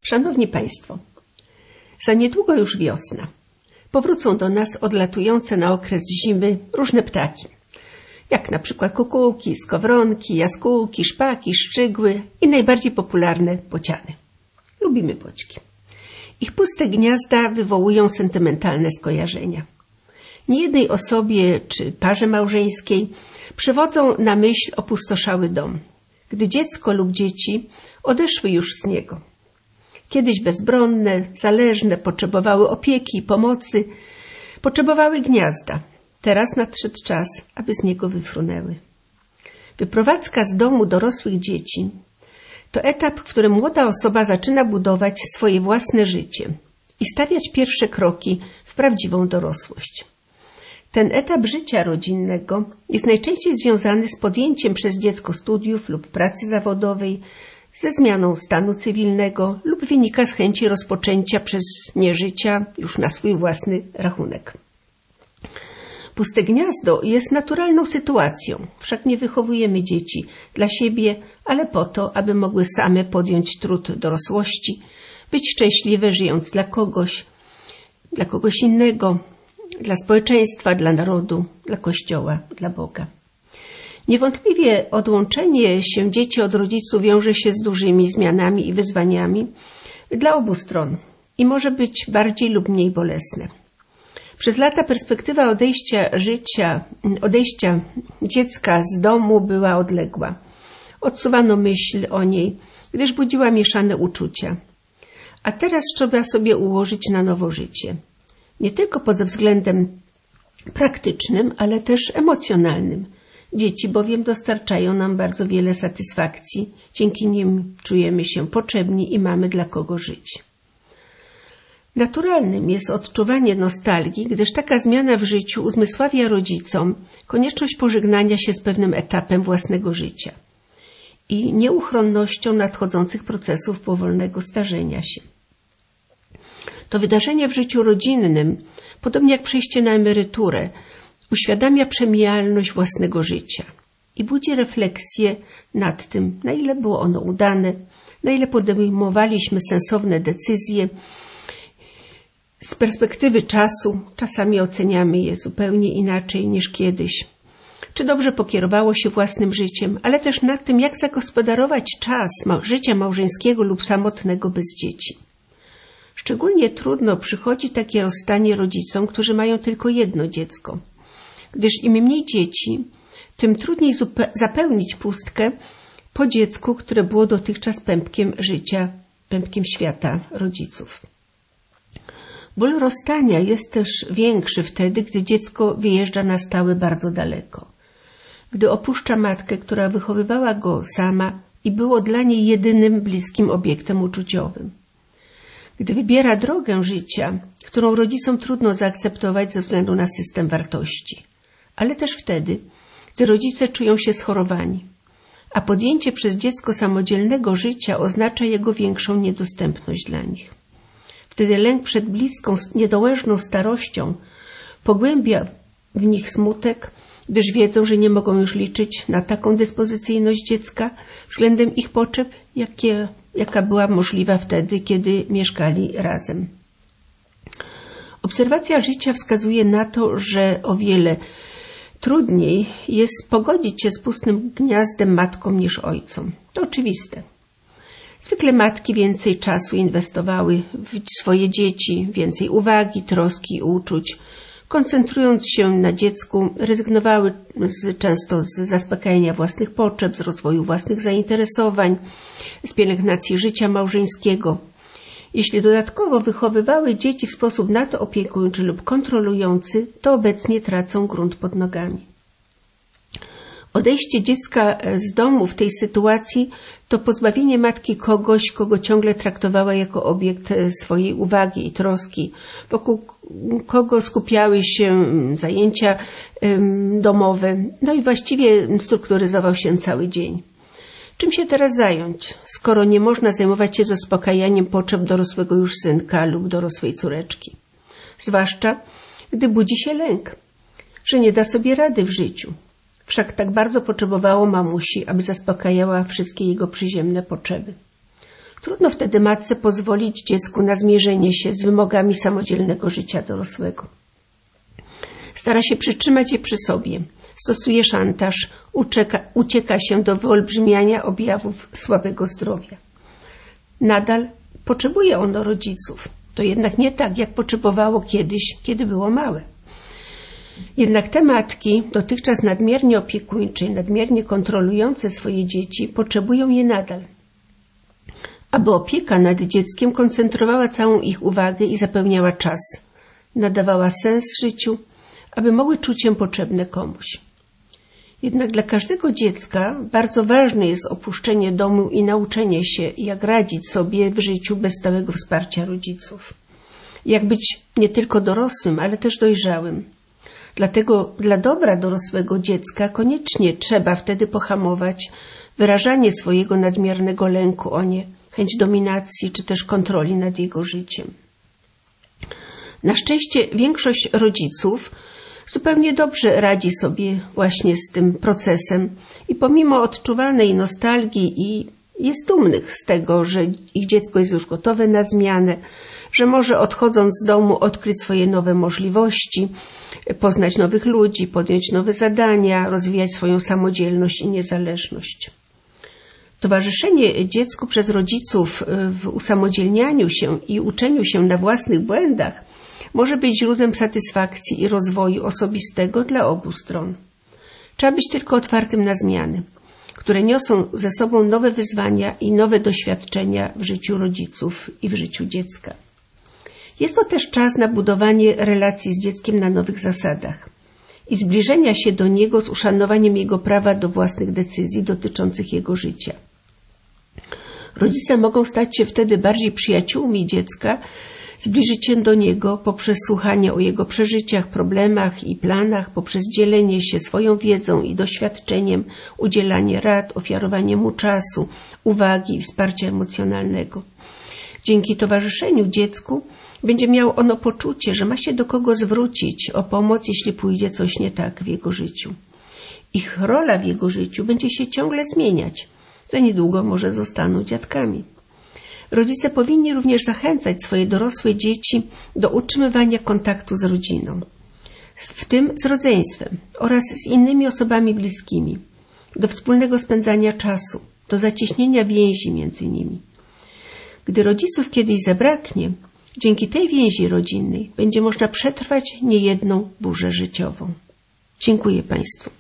Szanowni Państwo, za niedługo już wiosna. Powrócą do nas odlatujące na okres zimy różne ptaki, jak na przykład kukułki, skowronki, jaskółki, szpaki, szczygły i najbardziej popularne bociany. Lubimy boćki. Ich puste gniazda wywołują sentymentalne skojarzenia. Niejednej osobie czy parze małżeńskiej przywodzą na myśl opustoszały dom, gdy dziecko lub dzieci odeszły już z niego. Kiedyś bezbronne, zależne, potrzebowały opieki i pomocy, potrzebowały gniazda. Teraz nadszedł czas, aby z niego wyfrunęły. Wyprowadzka z domu dorosłych dzieci to etap, w którym młoda osoba zaczyna budować swoje własne życie i stawiać pierwsze kroki w prawdziwą dorosłość. Ten etap życia rodzinnego jest najczęściej związany z podjęciem przez dziecko studiów lub pracy zawodowej, ze zmianą stanu cywilnego lub wynika z chęci rozpoczęcia przez nie życia już na swój własny rachunek. Puste gniazdo jest naturalną sytuacją, wszak nie wychowujemy dzieci dla siebie, ale po to, aby mogły same podjąć trud dorosłości, być szczęśliwe żyjąc dla kogoś innego, dla społeczeństwa, dla narodu, dla Kościoła, dla Boga. Niewątpliwie odłączenie się dzieci od rodziców wiąże się z dużymi zmianami i wyzwaniami dla obu stron i może być bardziej lub mniej bolesne. Przez lata perspektywa odejścia dziecka z domu była odległa. Odsuwano myśl o niej, gdyż budziła mieszane uczucia. A teraz trzeba sobie ułożyć na nowo życie. Nie tylko pod względem praktycznym, ale też emocjonalnym. Dzieci bowiem dostarczają nam bardzo wiele satysfakcji, dzięki nim czujemy się potrzebni i mamy dla kogo żyć. Naturalnym jest odczuwanie nostalgii, gdyż taka zmiana w życiu uzmysławia rodzicom konieczność pożegnania się z pewnym etapem własnego życia i nieuchronnością nadchodzących procesów powolnego starzenia się. To wydarzenie w życiu rodzinnym, podobnie jak przejście na emeryturę, uświadamia przemijalność własnego życia i budzi refleksję nad tym, na ile było ono udane, na ile podejmowaliśmy sensowne decyzje. Z perspektywy czasu czasami oceniamy je zupełnie inaczej niż kiedyś. Czy dobrze pokierowało się własnym życiem, ale też nad tym, jak zagospodarować czas życia małżeńskiego lub samotnego bez dzieci. Szczególnie trudno przychodzi takie rozstanie rodzicom, którzy mają tylko jedno dziecko, gdyż im mniej dzieci, tym trudniej zapełnić pustkę po dziecku, które było dotychczas pępkiem życia, pępkiem świata rodziców. Ból rozstania jest też większy wtedy, gdy dziecko wyjeżdża na stałe bardzo daleko. Gdy opuszcza matkę, która wychowywała go sama i było dla niej jedynym bliskim obiektem uczuciowym. Gdy wybiera drogę życia, którą rodzicom trudno zaakceptować ze względu na system wartości. Ale też wtedy, gdy rodzice czują się schorowani, a podjęcie przez dziecko samodzielnego życia oznacza jego większą niedostępność dla nich. Wtedy lęk przed bliską, niedołężną starością pogłębia w nich smutek, gdyż wiedzą, że nie mogą już liczyć na taką dyspozycyjność dziecka względem ich potrzeb, jaka była możliwa wtedy, kiedy mieszkali razem. Obserwacja życia wskazuje na to, że o wiele trudniej jest pogodzić się z pustym gniazdem matkom niż ojcom. To oczywiste. Zwykle matki więcej czasu inwestowały w swoje dzieci, więcej uwagi, troski i uczuć. Koncentrując się na dziecku, rezygnowały często z zaspokajania własnych potrzeb, z rozwoju własnych zainteresowań, z pielęgnacji życia małżeńskiego. Jeśli dodatkowo wychowywały dzieci w sposób na to opiekuńczy lub kontrolujący, to obecnie tracą grunt pod nogami. Odejście dziecka z domu w tej sytuacji to pozbawienie matki kogoś, kogo ciągle traktowała jako obiekt swojej uwagi i troski, wokół kogo skupiały się zajęcia domowe, no i właściwie strukturyzował się cały dzień. Czym się teraz zająć, skoro nie można zajmować się zaspokajaniem potrzeb dorosłego już synka lub dorosłej córeczki? Zwłaszcza, gdy budzi się lęk, że nie da sobie rady w życiu. Wszak tak bardzo potrzebowało mamusi, aby zaspokajała wszystkie jego przyziemne potrzeby. Trudno wtedy matce pozwolić dziecku na zmierzenie się z wymogami samodzielnego życia dorosłego. Stara się przytrzymać je przy sobie, stosuje szantaż, ucieka się do wyolbrzymiania objawów słabego zdrowia. Nadal potrzebuje ono rodziców. To jednak nie tak, jak potrzebowało kiedyś, kiedy było małe. Jednak te matki, dotychczas nadmiernie opiekuńcze i nadmiernie kontrolujące swoje dzieci, potrzebują je nadal, aby opieka nad dzieckiem koncentrowała całą ich uwagę i zapełniała czas, nadawała sens życiu, aby mogły czuć się potrzebne komuś. Jednak dla każdego dziecka bardzo ważne jest opuszczenie domu i nauczenie się, jak radzić sobie w życiu bez stałego wsparcia rodziców. Jak być nie tylko dorosłym, ale też dojrzałym. Dlatego dla dobra dorosłego dziecka koniecznie trzeba wtedy pohamować wyrażanie swojego nadmiernego lęku o nie, chęć dominacji czy też kontroli nad jego życiem. Na szczęście większość rodziców zupełnie dobrze radzi sobie właśnie z tym procesem i pomimo odczuwanej nostalgii jest dumnych z tego, że ich dziecko jest już gotowe na zmianę, że może odchodząc z domu odkryć swoje nowe możliwości, poznać nowych ludzi, podjąć nowe zadania, rozwijać swoją samodzielność i niezależność. Towarzyszenie dziecku przez rodziców w usamodzielnianiu się i uczeniu się na własnych błędach może być źródłem satysfakcji i rozwoju osobistego dla obu stron. Trzeba być tylko otwartym na zmiany, które niosą ze sobą nowe wyzwania i nowe doświadczenia w życiu rodziców i w życiu dziecka. Jest to też czas na budowanie relacji z dzieckiem na nowych zasadach i zbliżenia się do niego z uszanowaniem jego prawa do własnych decyzji dotyczących jego życia. Rodzice mogą stać się wtedy bardziej przyjaciółmi dziecka, zbliżyć się do niego poprzez słuchanie o jego przeżyciach, problemach i planach, poprzez dzielenie się swoją wiedzą i doświadczeniem, udzielanie rad, ofiarowanie mu czasu, uwagi i wsparcia emocjonalnego. Dzięki towarzyszeniu dziecku będzie miało ono poczucie, że ma się do kogo zwrócić o pomoc, jeśli pójdzie coś nie tak w jego życiu. Ich rola w jego życiu będzie się ciągle zmieniać. Za niedługo może zostaną dziadkami. Rodzice powinni również zachęcać swoje dorosłe dzieci do utrzymywania kontaktu z rodziną, w tym z rodzeństwem oraz z innymi osobami bliskimi, do wspólnego spędzania czasu, do zacieśnienia więzi między nimi. Gdy rodziców kiedyś zabraknie, dzięki tej więzi rodzinnej będzie można przetrwać niejedną burzę życiową. Dziękuję Państwu.